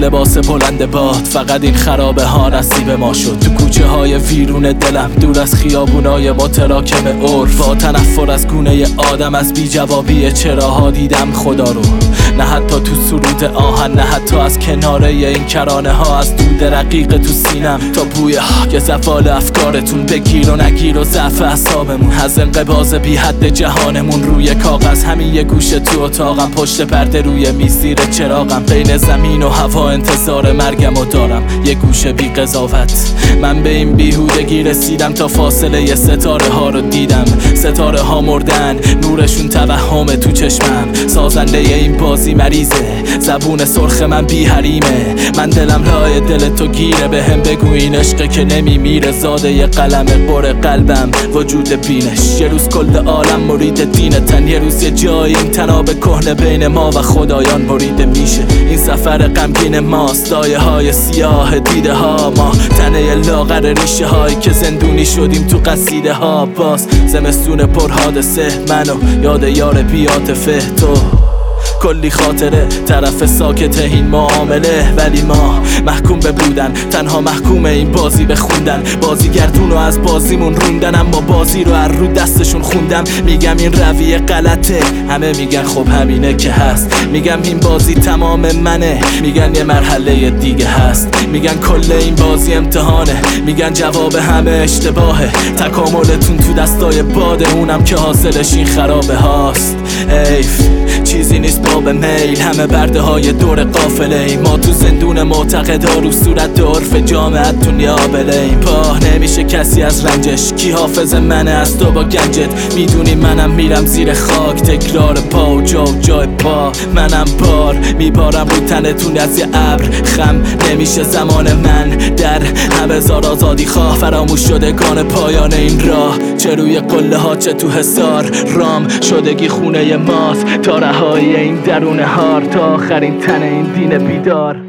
لباس بلند باد، فقط این خرابه ها نصیب ما شد. تو کوچه های ویرون دلم، دور از خیابونای متراکم عرف، با تنفر از گونه آدم، از بی جوابی چراها دیدم خدا رو. نه حتی تو سرود آهن، نه حتی از کناره این کرانه ها، از دود رقیق تو سینم تا بوی که زفال افکارتون بگیر و نگیر و ضعف اعصابمون، از انقباض بی حد جهانمون روی کاغذ. همین یه گوشه تو اتاقم، پشت پرده روی میز زیر چراغم، بین زمین و هوا انتظار مرگمو دارم، یه گوشه بی قضاوت. من به این بیهودگی رسیدم تا فاصله ستاره ها رو دیدم. ستاره ها مردن، نورشون توهم تو چشمم. سازنده این بازی مریضه، زبون سرخ من بی حریمه. من دلم لای دل تو گیره، به هم بگو این عشقه که نمیمیره. زاده یه قلم بر قلبم وجود بینش، یه روز کل عالم مرید دینتن، یه روز یه جایی این تناب کهنه بین ما و خدایان بریده میشه. این سفر غمگین ماست، دایه های سیاه دیده ها ما، تنه لاغر ریشه هایی که زندونی شدیم تو قصیده ها. باز زمستون پر حادثه، منو یاد یار بی عاطفه. تو کلی خاطره طرف ساکت این معامله، ولی ما محکوم به بودن، تنها محکوم این بازی بخوندن. بازیگردونو از بازیمون روندن، اما بازی رو از رو دستشون خوندم. میگم این رویه غلطه، همه میگن خب همینه که هست. میگم این بازی تمام منه، میگن یه مرحله دیگه هست. میگن کل این بازی امتحانه، میگن جواب همه اشتباهه. تکاملتون تو دستای باده، اونم که حاصلش این خرابه هاست. ایف چیزی نیست باب میل، همه برده های دور قافله ایم. ما تو زندون معتقدا، رو صورت عرف جامعت دنیا بلیم. پاه نمیشه کسی از رنجش، کی حافظ منه از تو با گنجت. میدونی منم میرم زیر خاک، تکرار پا و جا و جای پا. منم بار میبارم رو تنتون از یه ابر، خم نمیشه زمان من. در همه زار آزادی خواه، فراموش شدگان پایان این راه. چه روی قله ها چه تو حصار، رام شدگی خونه ماست. تا رهایی این درون هار، تا آخرین تن این دین بیدار.